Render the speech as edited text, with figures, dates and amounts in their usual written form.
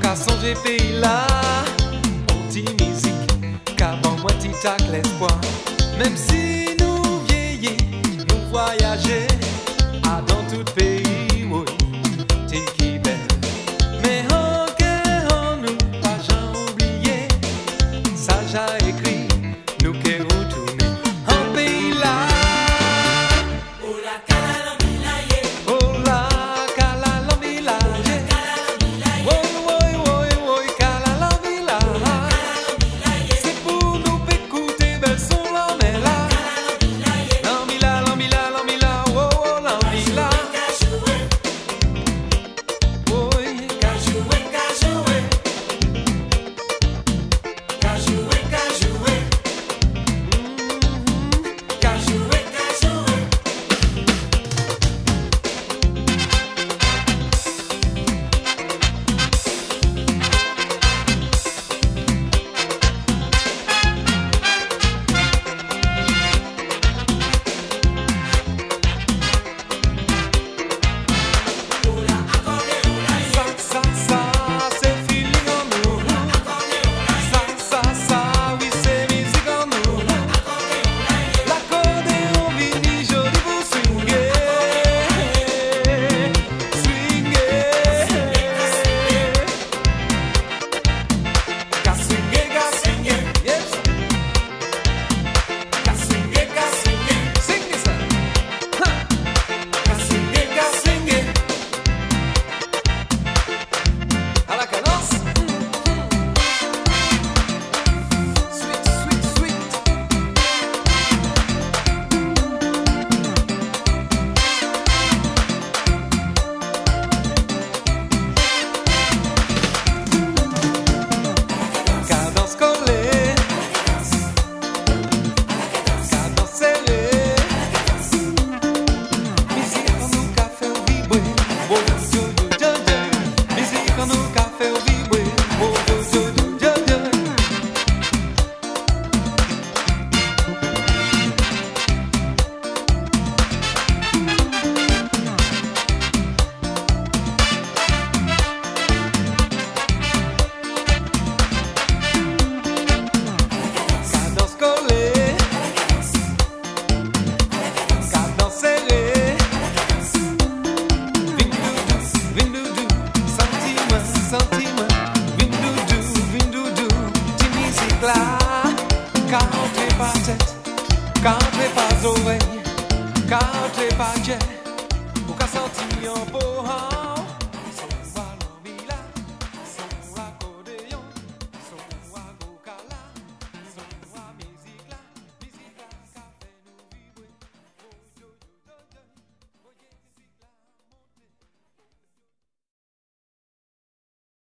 Ka sonje pays là, on dit musique, qu'avant moi t'y l'espoir. Même si nous vieillis, nous voyager, à dans tout pays, oui, t'y qui belle. Mais en cœur, nous pas jamais oublié, ça j'ai écrit, nous qui retourner en pays là. Country pas oreille, country pas jet, ou ka senti un beau